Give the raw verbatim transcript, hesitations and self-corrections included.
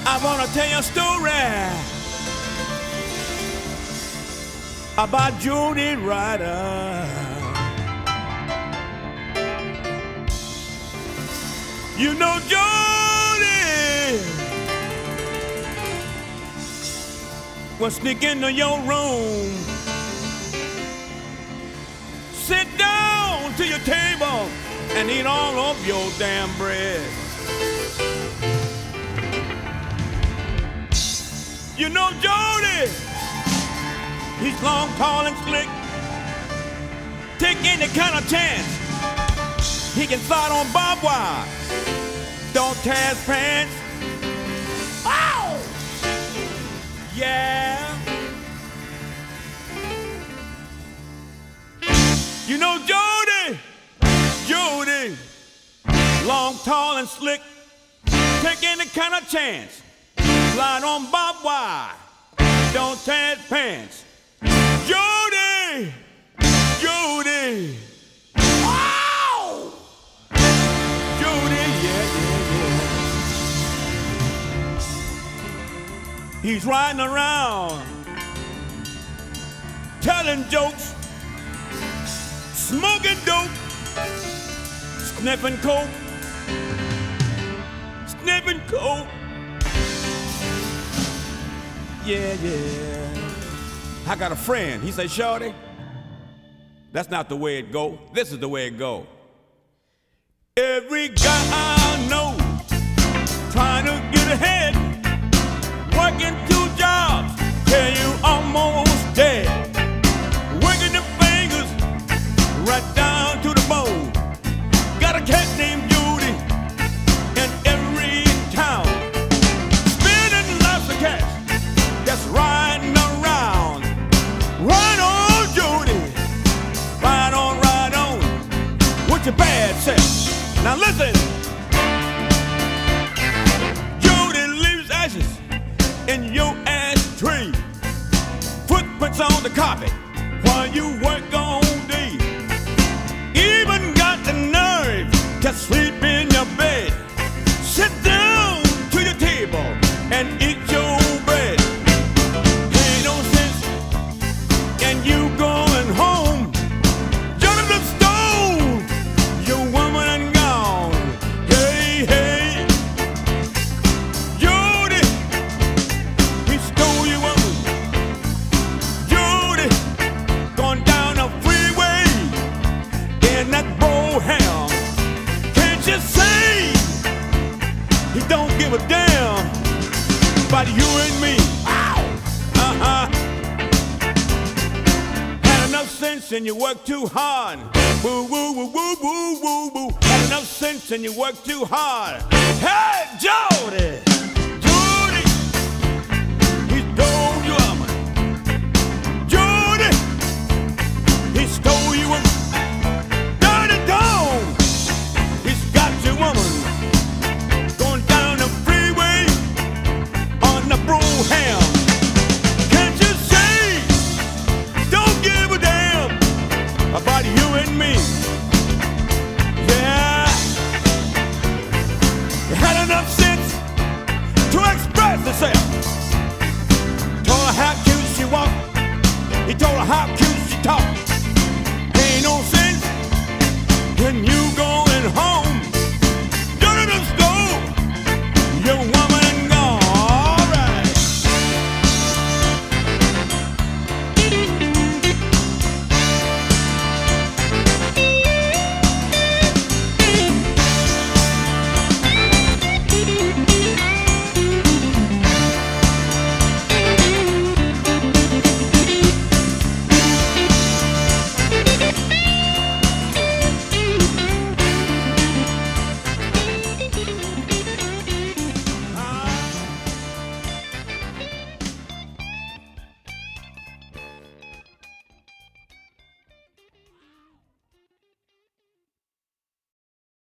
I wanna tell you a story about Jody Ryder. You know Jody will sneak into your room, sit down to your table and eat all of your damn bread. You know Jody, he's long, tall, and slick. Take any kind of chance, he can slide on barbed wire. Don't tear his pants. Ow! Yeah. You know Jody, Jody, long, tall, and slick. Take any kind of chance, slide on barbed wire. Don't tear his pants. Jody, Jody. Wow! Jody, yeah, yeah, yeah. He's riding around, telling jokes, smoking dope, sniffing coke, sniffing coke. Yeah, yeah. I got a friend. He say, "Shorty, that's not the way it go. This is the way it go. Every guy I know trying to get ahead, working two jobs till you almost dead, working the fingers right down to the bone. Got a cat named Judy in every town, spending lots of cash, that's riding around. Ride on, Judy, ride on, ride on, with your bad self." Now listen, Jody leaves ashes in your ashtray, footprints on the carpet while you work all day. Even got the nerve to sleep in your bed. Sit down to your table and eat your bread. Ain't no sense in you going home. Jonathan stole your woman and gone. Hey, hey, Jody, he stole your woman. Jody, going down the freeway in that Boham. Can't you see he don't give a damn about you and me? Uh-huh. Had enough sense and you work too hard. Woo, woo, woo, woo, woo, woo, woo. Had enough sense and you work too hard. Hey, Jody, Jody, he stole your woman. Jody, he stole your woman. Dirty dog, he's got your woman. Going down the freeway on the Broham. Can't you see? Don't give a damn about you and me. Yeah. You had enough sense to express yourself. Told her how cute she walked. He told her how cute she talked.